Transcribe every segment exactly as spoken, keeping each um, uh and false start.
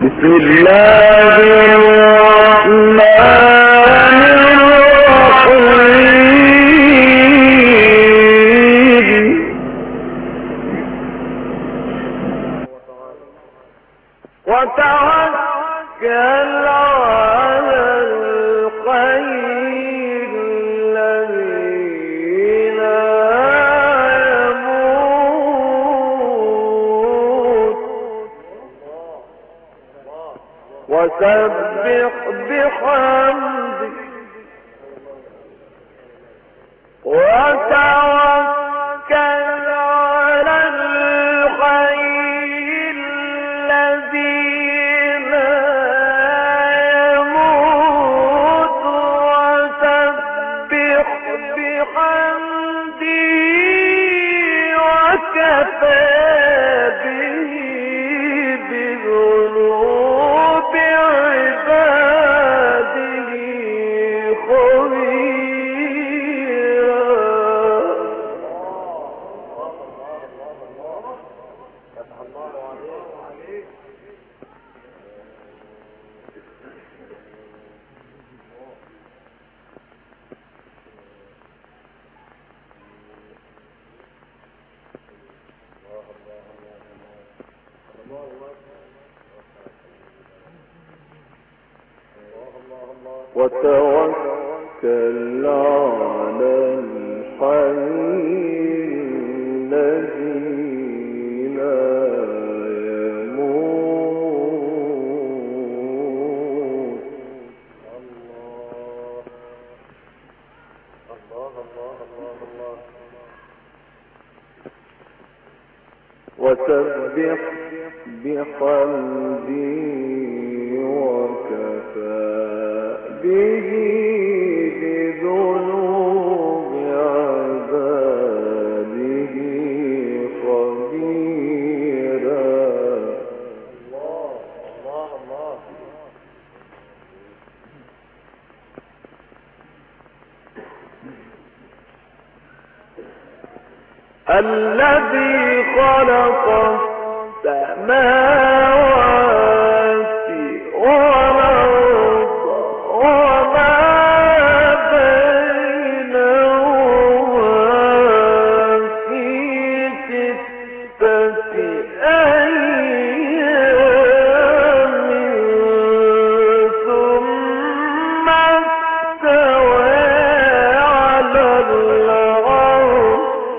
بسم الله الرحمن الرحيم وتوكل على الحي الذي لا يموت وسبح بحمده وتوكل على الحي الذي لا يموت وسبح بحمده وكفى به بذنوب عباده خبيرا. وتوكل على الحي الذي لا يموت وسبح بحمده وكفى به بذنوب عباده خبيرا. الذي خلق السماوات والأرض وما بينهما في ستة أيام ثم استوى على العرش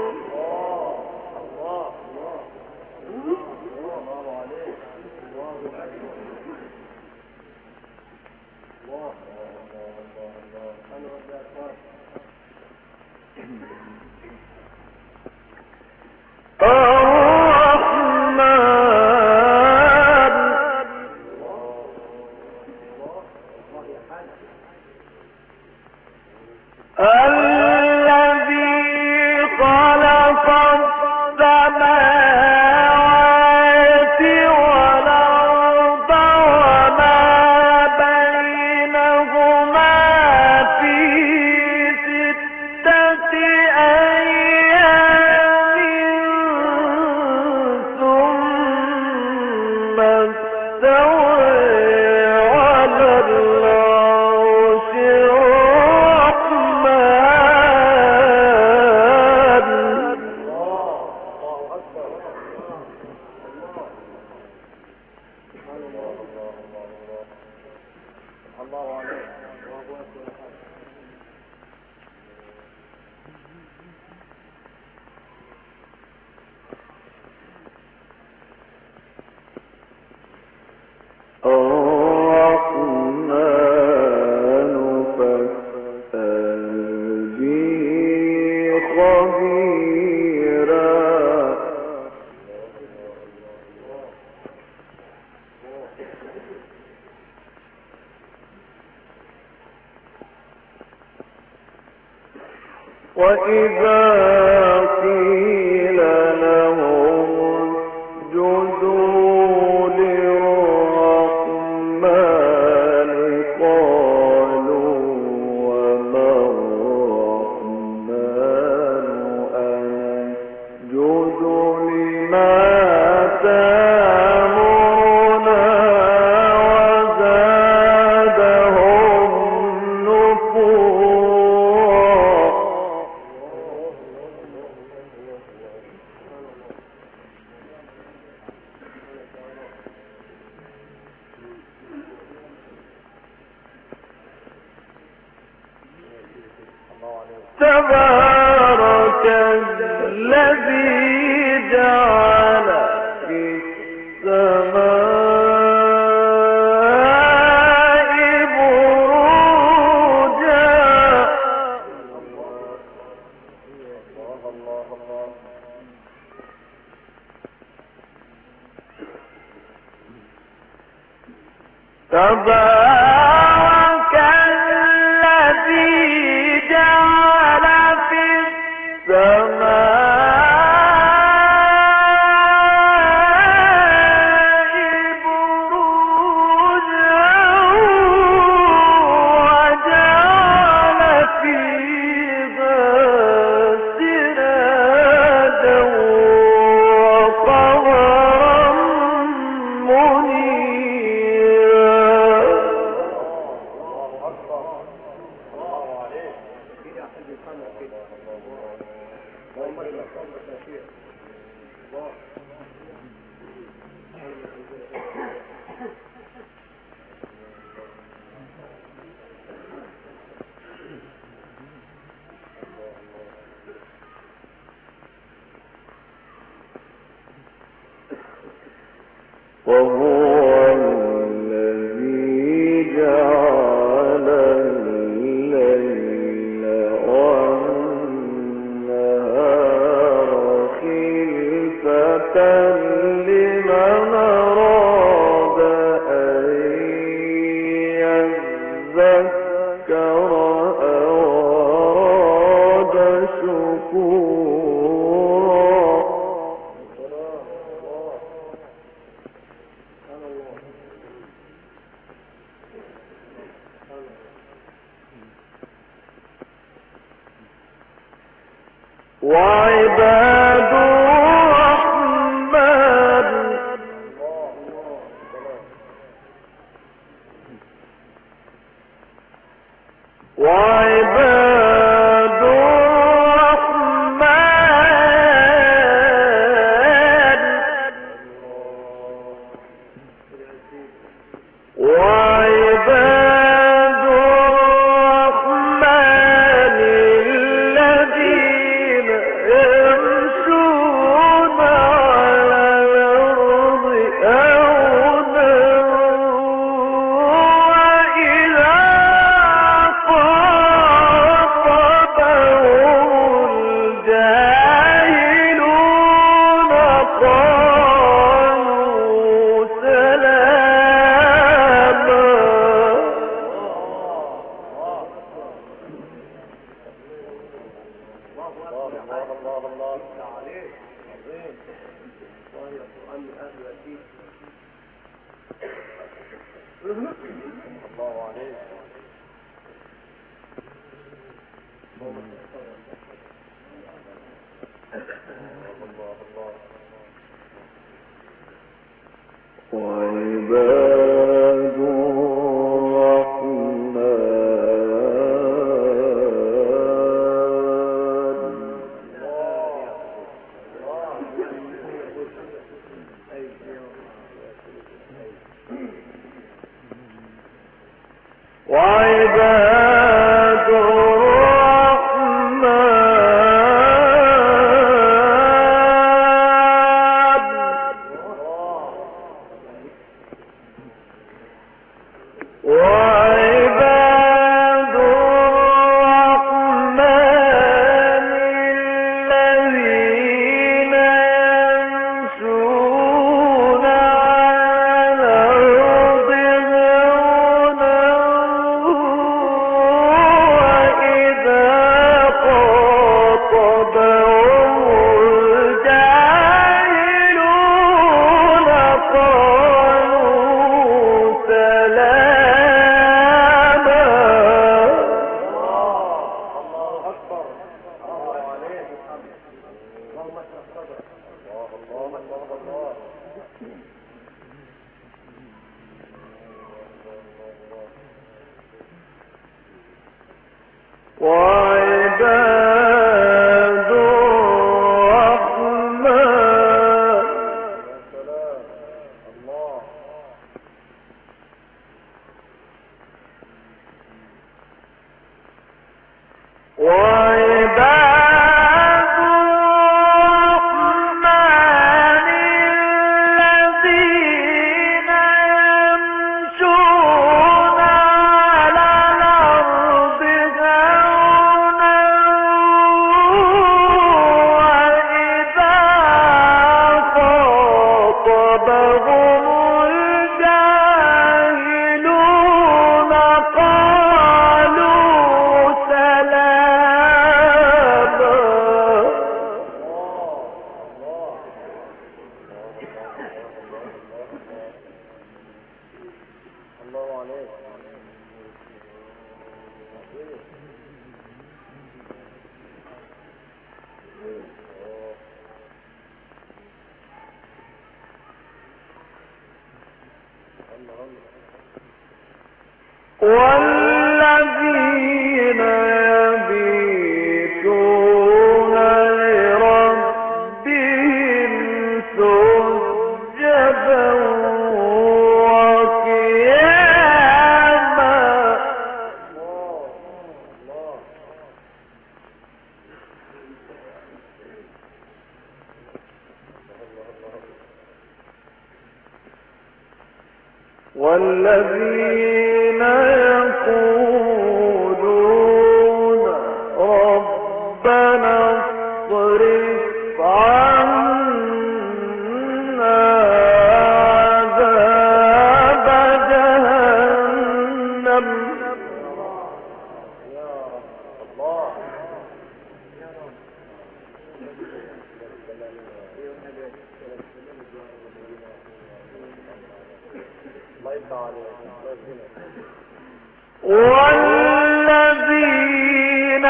وإذا قيل لهم اسجدوا للرحمن قالوا وما الرحمن أنسجد لما تأمرنا تبارك الذي جعل في السماء بروجا تبارك الذي جعل في السماء بروجا وجعل فيها سراجا وقمرا منيرا. وهو الذي جعل الليل والنهار خلفة لمن أراد أن يذكر أو أراد شكورا. وعباد الرحمن وعباد الرحمن وعباد الرحمن الذين يمشون على الأرض هونا وإذا خاطبهم الجاهلون قالوا سلاما. وعباد الرحمن وعباد وعباد الرحمن الذين يمشون على الأرض هونا وإذا خاطبهم الجاهلون قالوا سلاما. وعباد الرحمن وعباد والذين يبيتون لربهم سجدا وقياما والذين يقولون ربنا اصرف عنا عذاب جهنم والذين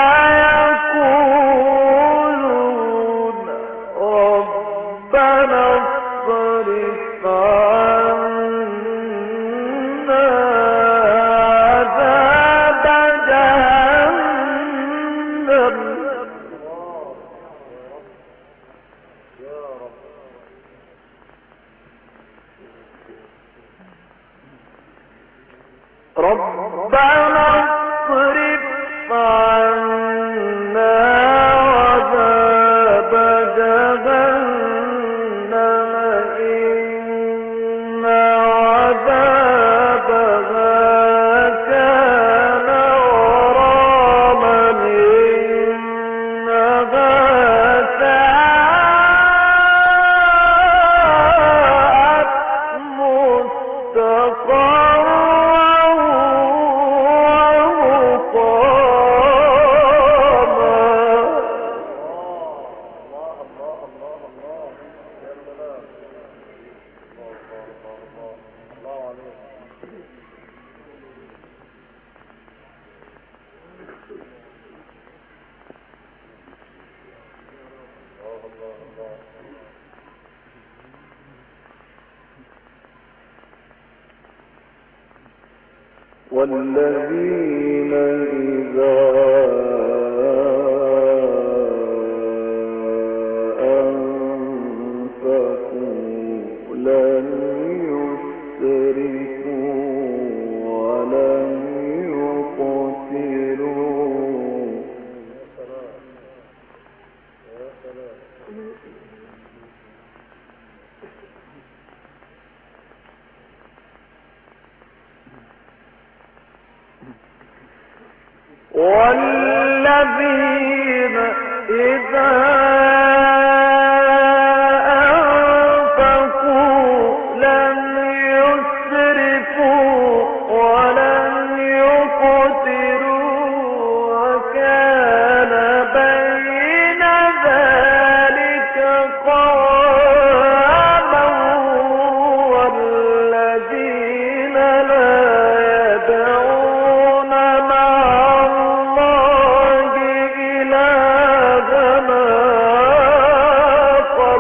يقولون ربنا اصرف عنا عذاب جهنم ربنا اصرف عنا عذاب جهنم إن عذابها كان غراما إنها ساءت مستقرا والذين إذا أنفقوا لم يسرفوا ولم يقتروا والذين إذا أنفقوا لم يسرفوا ولم يقتروا وكان بين ذلك قواما والذين لا يدعون مع الله إلهنا آخر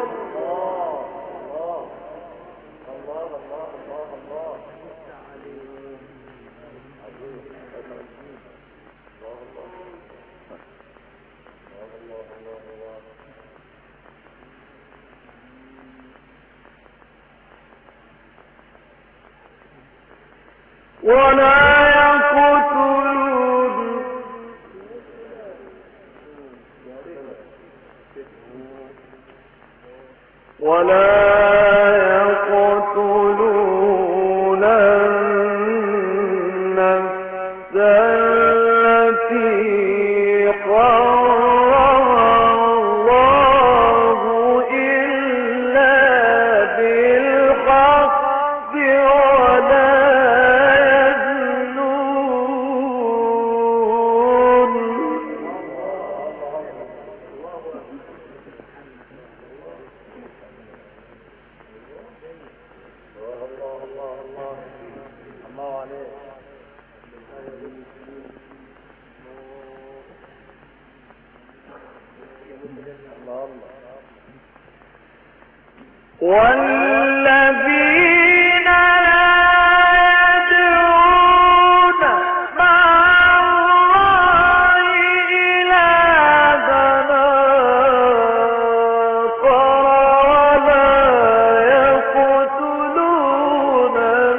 ولا يقتلون ولا يقتلون النفس التي حرم الله إلا بالحق ولا والذين لا يدعون مع الله إلهنا آخر ولا يقتلون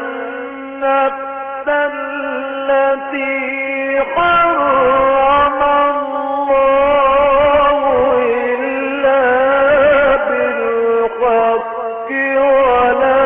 النفس التي حرم الله إلا بالحق ولا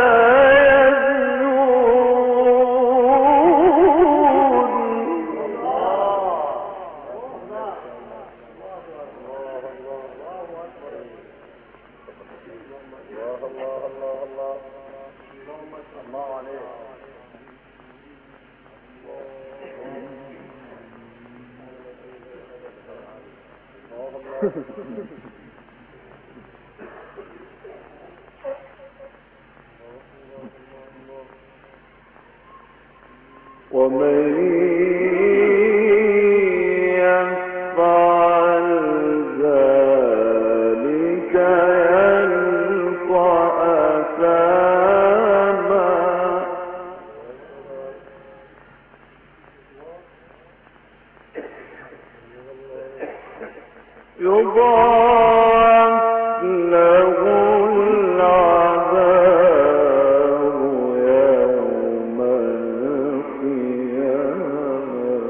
ومن يفعل ذلك يلقى أثاما يضاعف له العذاب يوم القيامة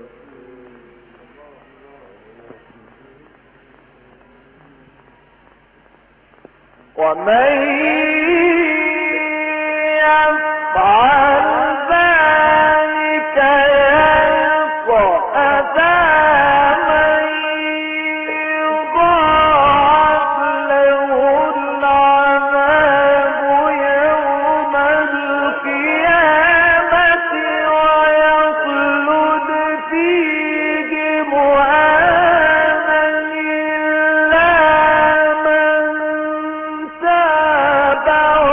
ومن يفعل ذلك يلقى أثاما يضاعف له العذاب يوم القيامة ويخلد فيه مهانا إلا من تاب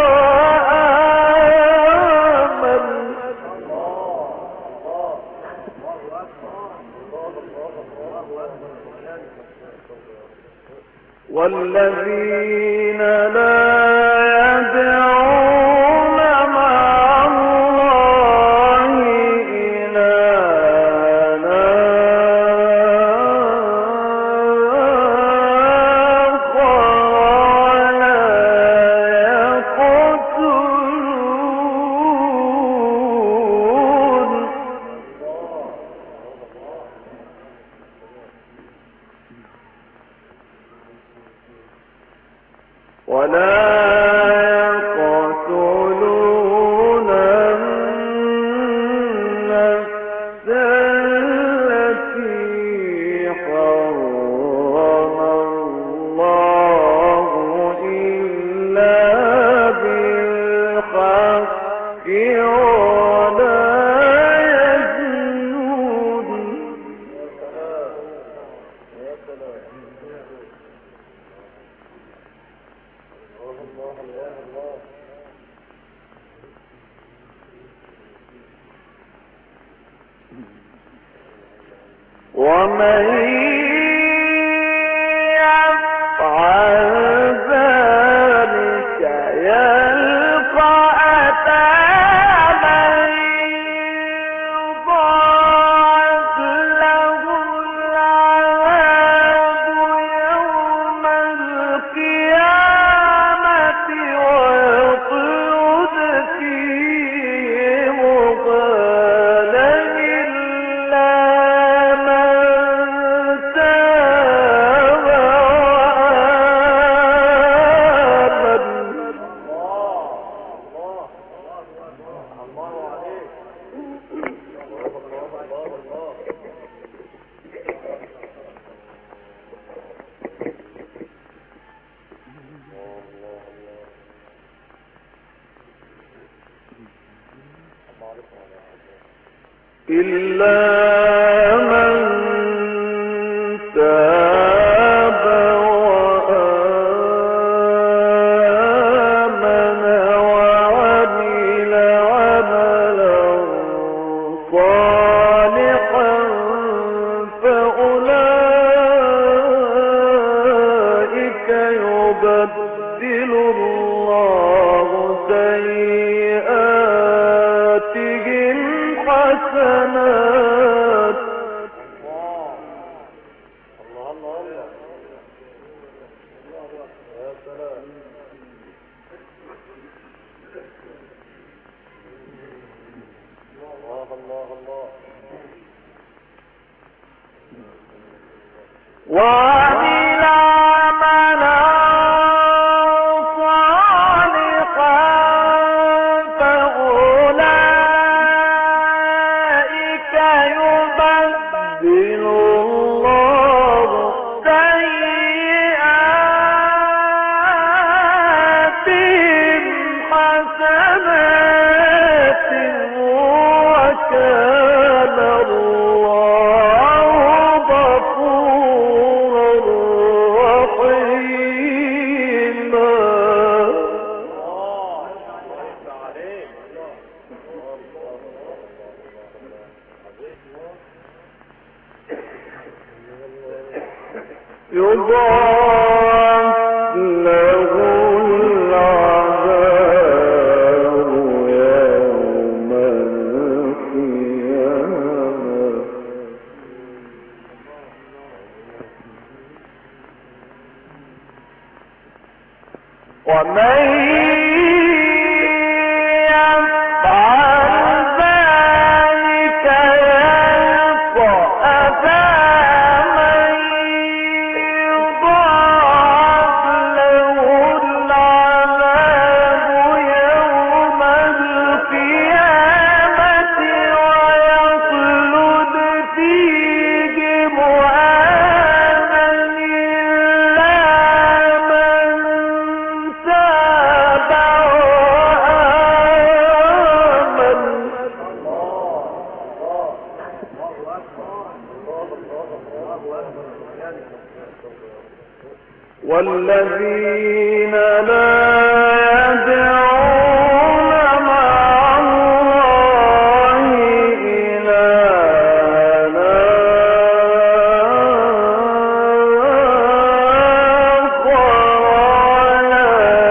وآمن والذين لا يدعون مع الله إلهنا آخر ولا يقتلون ولا يقتلون النفس التي حرم الله إلا بالحق ولا يزنون ومن يفعل ذلك يلقى أثاما يضاعف له العذاب يوم القيامة ويخلد فيه مهانا إلا من تاب إلا من تاب وآمن وعمل عملا وعمل عملا صالحا فأولئك يبدل الله سيئاتهم حسنات وكان الله غفورا رحيما. يضاعف له العذاب يوم القيامة ومن يفعل ذلك يلقى أثاما يضاعف له العذاب يوم القيامة ويخلد فيه مهانا إلا من تاب وآمن. والذين لا يدعون مع الله إلها آخر ولا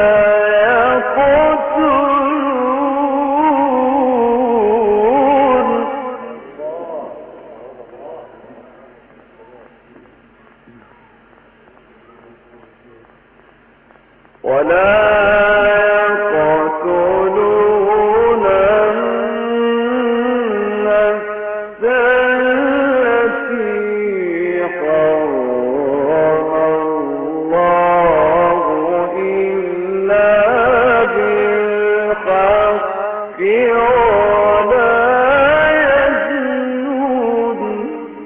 يقتلون ولا يقتلون النفس التي حرم الله إلا بالحق ولا يزنون.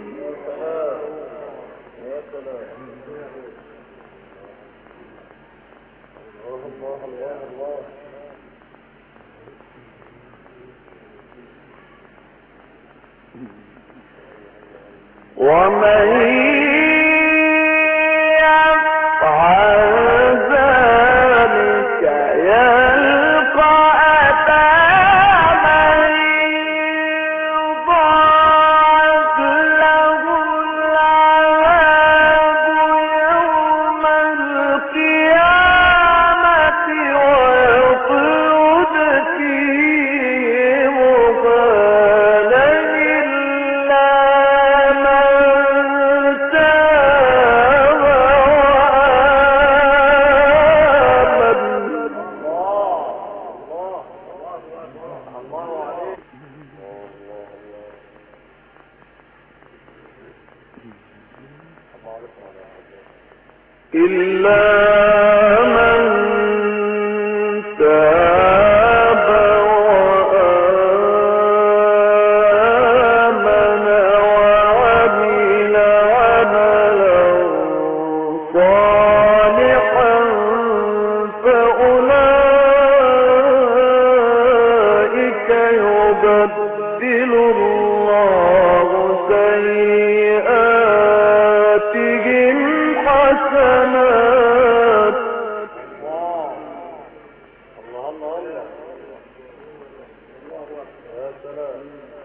ومن يفعل ذلك يلقى أثاما يضاعف له العذاب يوم القيامة ويخلد فيه مهانا إلا من تاب وآمن. إلا من تاب وآمن وعمل عملا صالحا فأولئك يبدل الله سيئاتهم حسنات. الله الله الله يا سلام.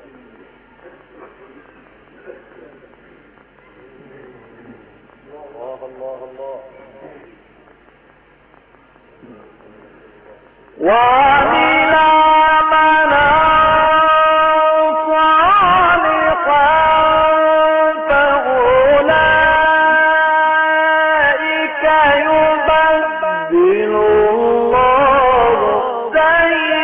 الله الله الله. وعمل عملا صالحا فأولئك يبدل الله سيئاتهم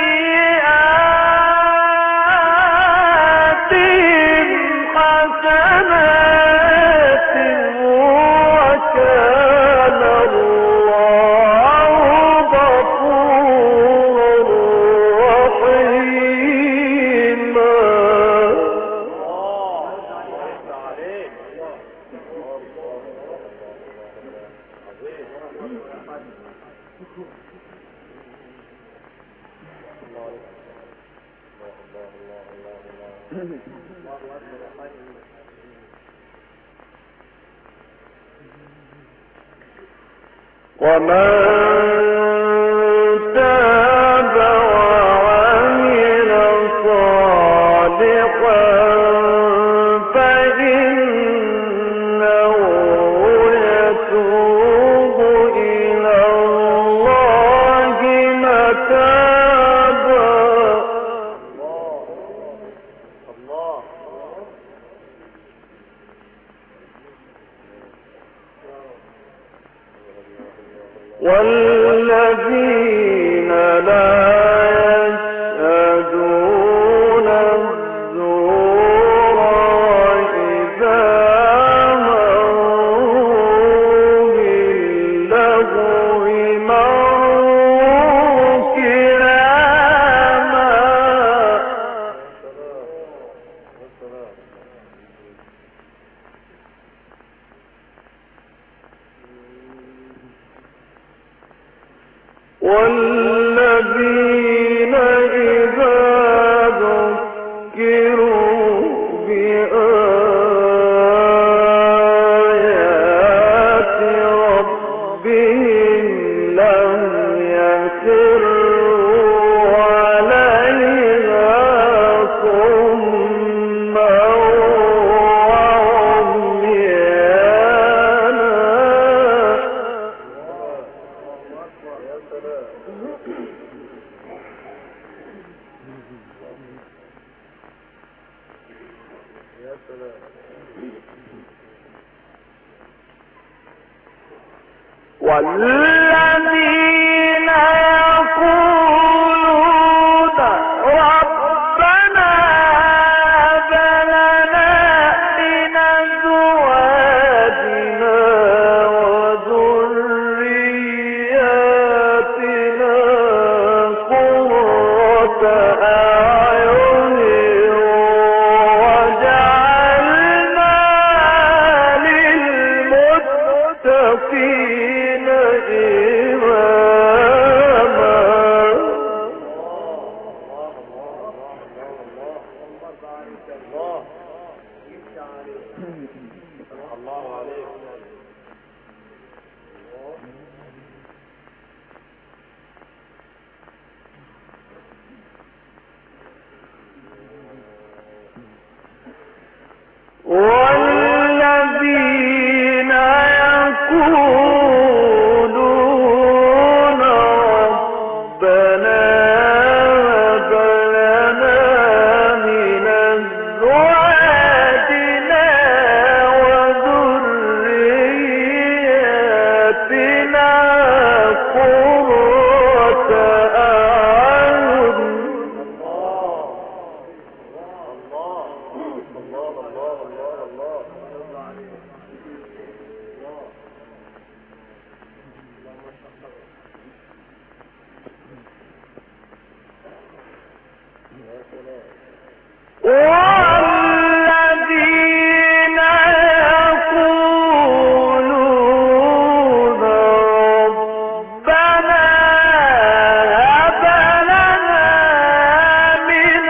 والذين لا يشهدون الزور وإذا مروا باللغو مروا كراما. والذين إذا ذكروا بآيات ربهم لم يخروا عليها صما وعميانا. والذين يقولون ربنا هب لنا من أزواجنا وذرياتنا قرة أعين وجعلنا للمتقين والذين يقولون ربنا هب لنا من أزواجنا وذرياتنا قرة أعين. والذين يقولون ربنا هب لنا من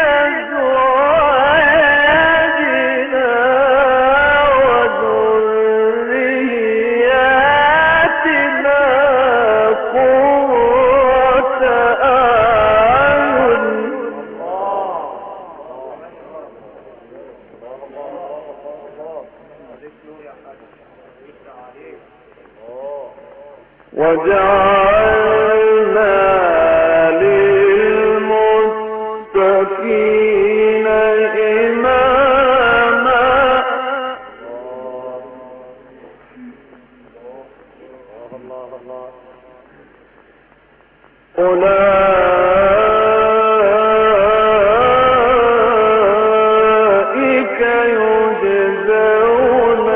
أزواجنا وذرياتنا قرة أعين وجعلنا للمتقين إماما. أولئك يجزون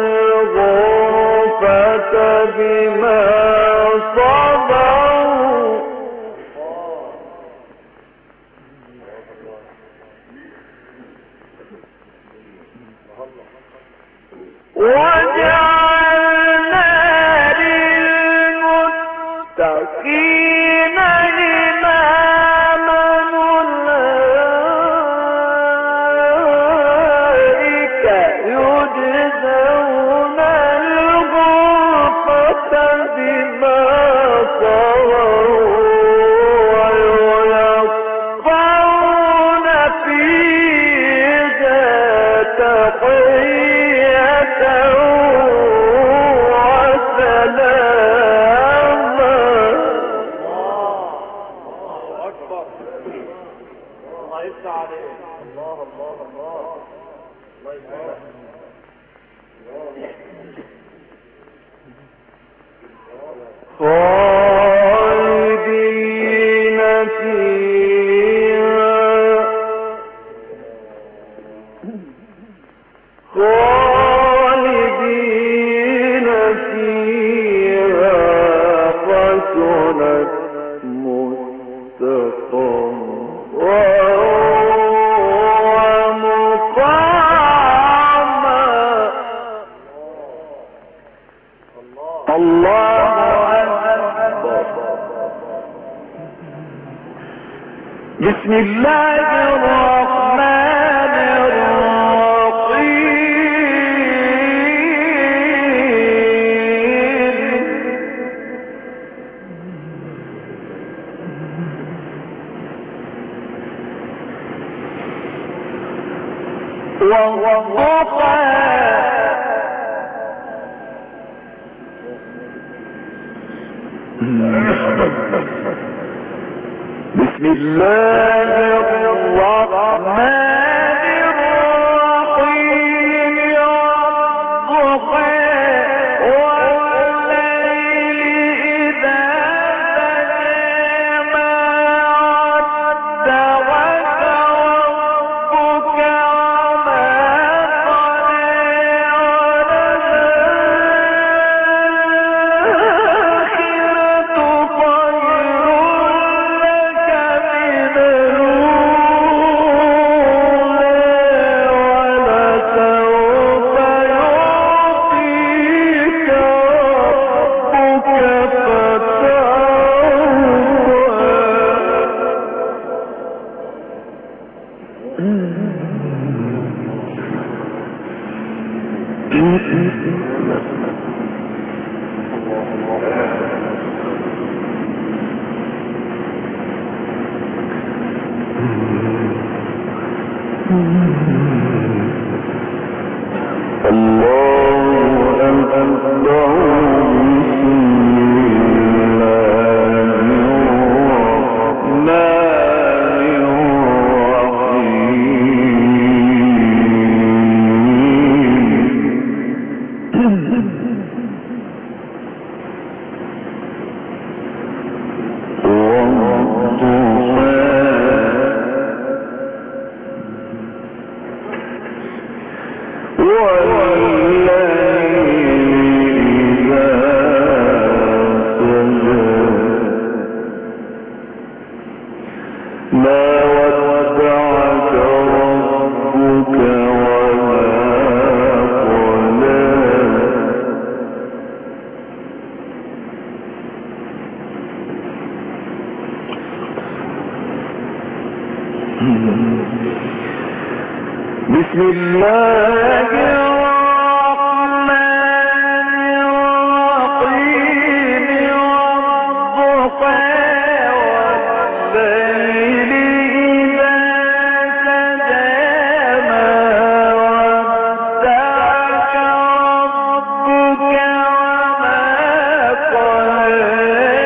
الغرفة بما صبروا وجعلنا للمتقين إماما. يفتح عليك. الله الله الله الله يفتح. خالدين فيها خالدين فيها حسنت مستقرا ومقاما. الله أكبر. بسم الله الرحمن والضحى بسم الله الرحمن الرحيم والضحى والليل إذا سجى ما ودعك ربك بسم الله الرحمن الرحيم والضحى والليل إذا سجى ما ودعك ربك وما قلى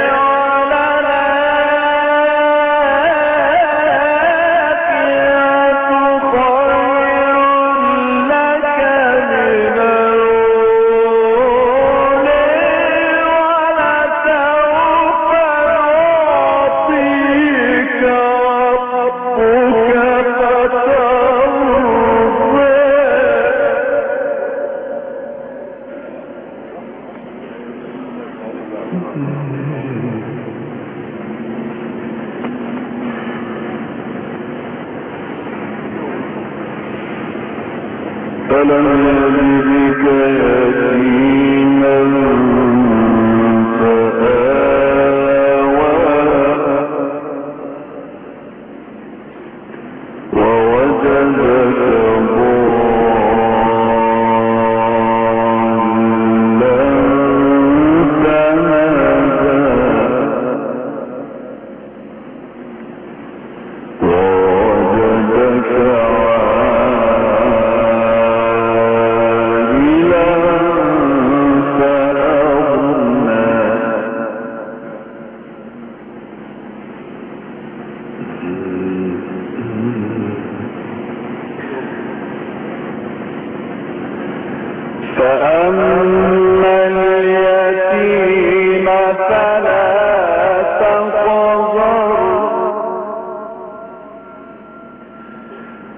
فلم يجدك يتيما فآوى ووجدك ضالا فهدى ووجدك Mm-hmm.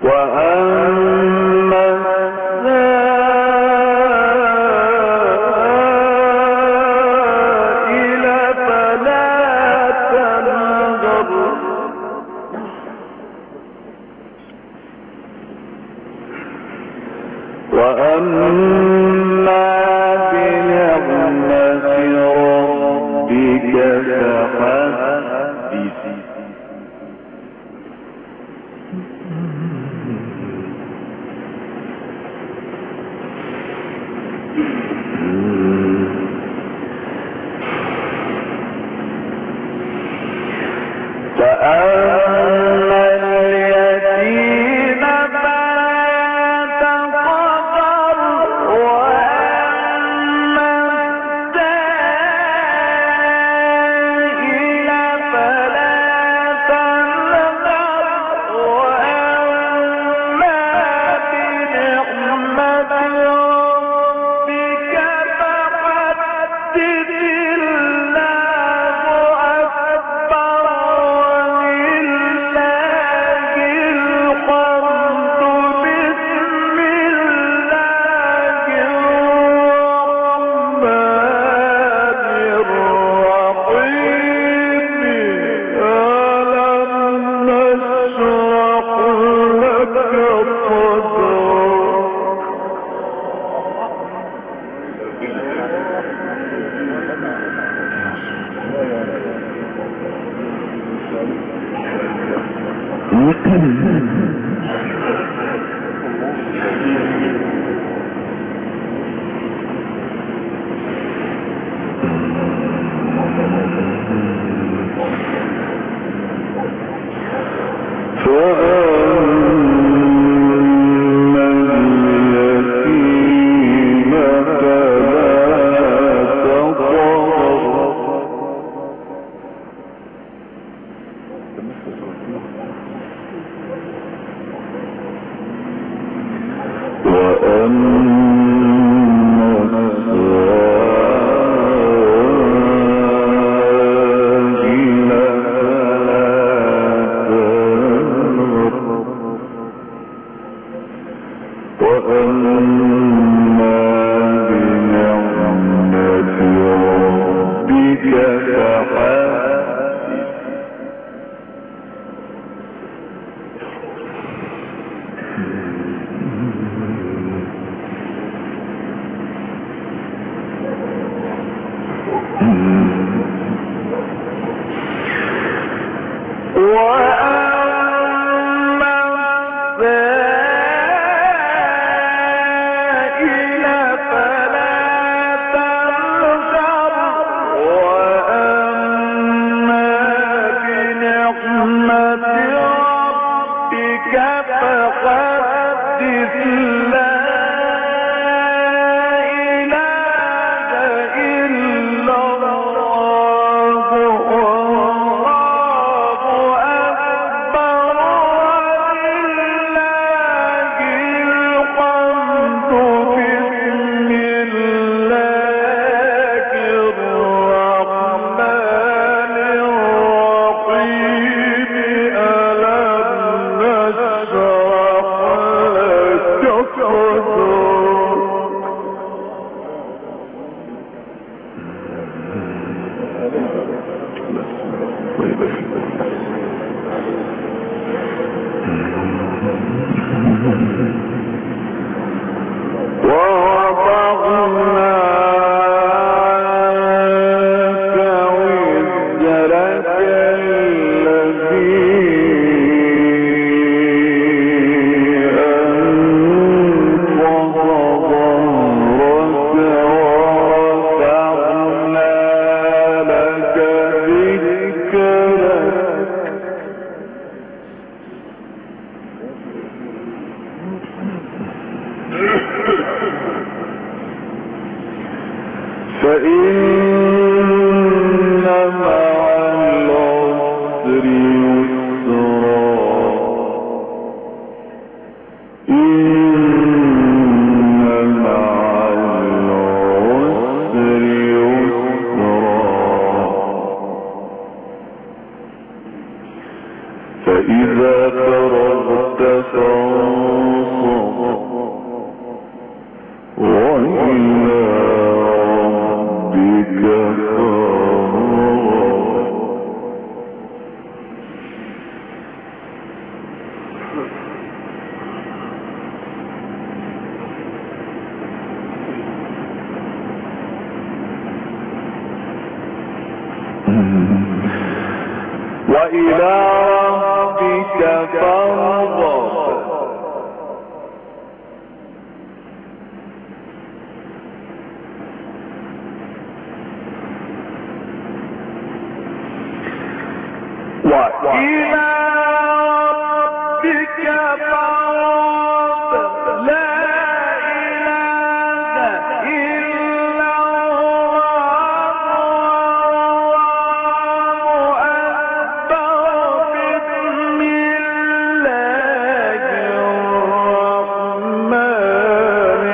وأما السائل فلا تنهر وأما بنعمة ربك فحدث فأما اليتيم فلا تقهر وأما السائل فلا تنهر وأما بنعمة ربك فحدث الله أكبر ولله الحمد بسم الله الرحمن الرحيم ألم نشرح لك فأما اليتيم فلا تقهر وأما السائل فلا تنهر وأما بنعمة ربك فحدث وأما السائل فلا تنهر وأما بنعمة ربك فحدث لا إله إلا الله والله أكبر ولله الحمد بسم الله الرحمن الرحيم ألم نشرح لك صدرك ووضعنا عنك وزرك الذي أنقض ظهرك ورفعنا لك ذكرك فإن مع العسر يسرا إن مع العسر يسرا فإذا فرغت فانصب وإلى ربك فارغب وإلى ربك فارغب لا إله إلا الله أكبر بسم الله الرحمن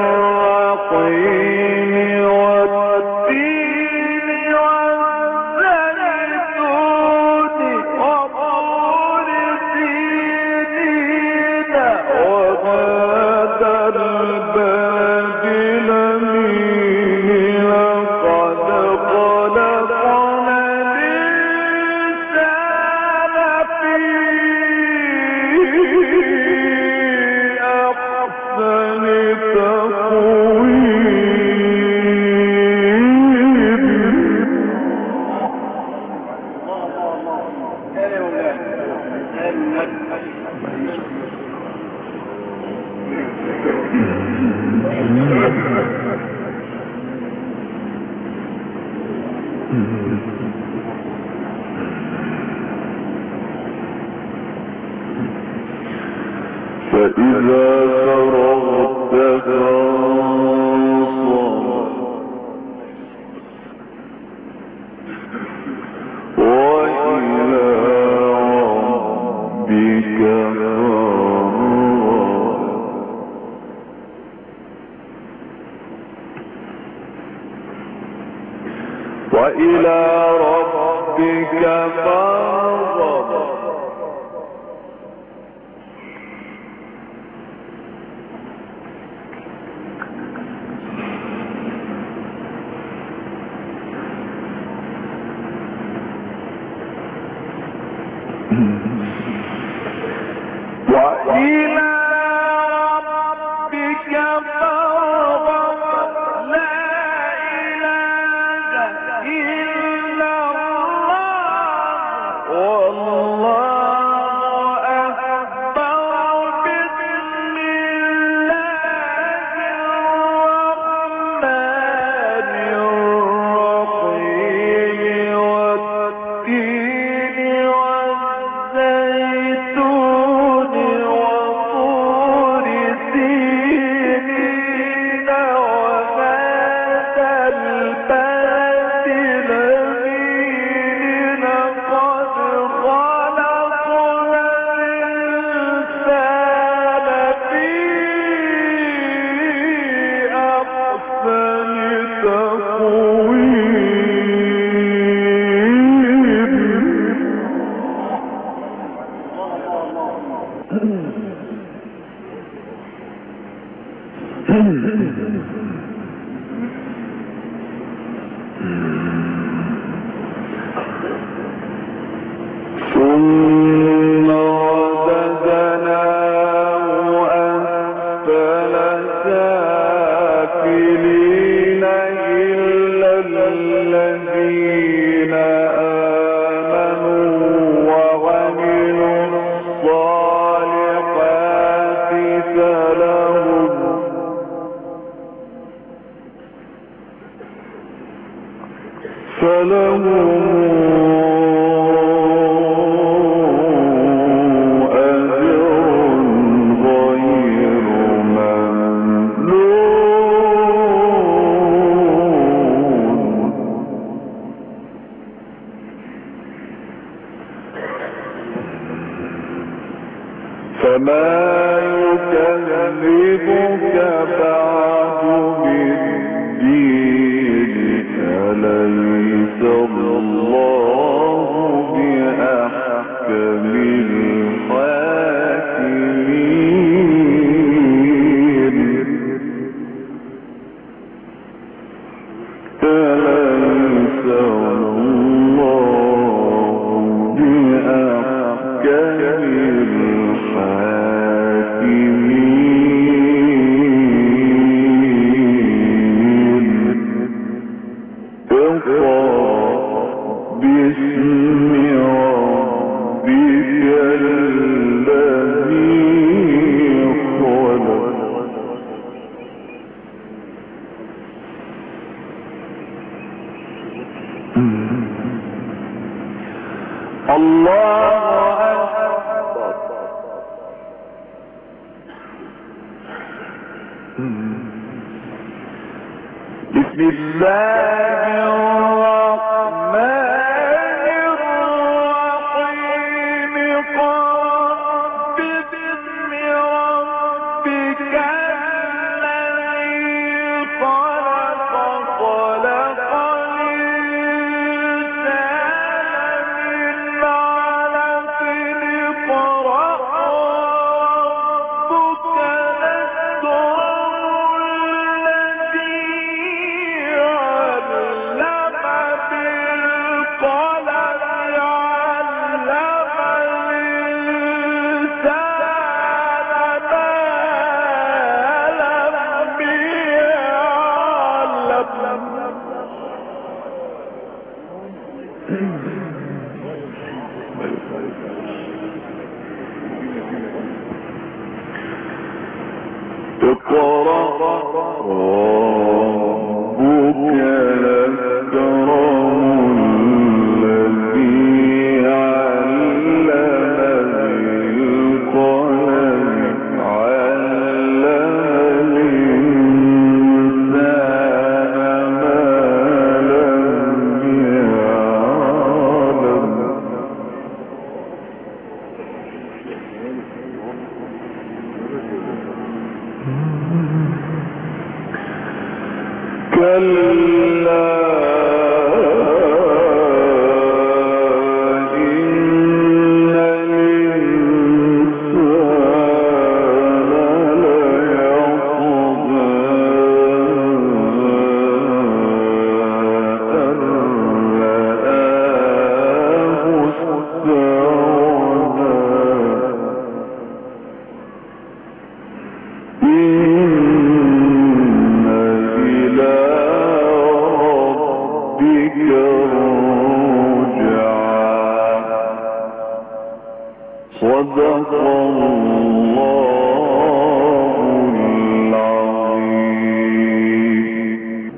الرحيم والتين والزيتون وطور سينين وهذا البلد الأمين لقد خلقنا الإنسان في أحسن فإذا فرغت فانصب وإلى ربك فارغب وإلى ربك فارغب وإلى ربك فارغب لا إله إلا الله والله أكبر بسم الله الرحمن الرحيم والتين والزيتون وطور سينين وهذا البلد الأمين لقد خلقنا الإنسان في أحسن ثم رددناه أسفل سافلين إلا الذين آمنوا وعملوا الصالحات فلهم فلهم فما يكذبك بعد بالدين أليس الله بأحكم الحاكمين أليس الله بأحكم الحاكمين بسم الله الرحمن الرحيم قل باسم ربك الذي خلق خلق الإنسان من علق اقرأ ربك الأكرم الذي اقرأ ربك الأكرم الذي علم بالقلم علم الإنسان ما لم يعلم كلا إن الإنسان ليطغى أن رآه استغنى إن إلى ربك الرجعى صدق الله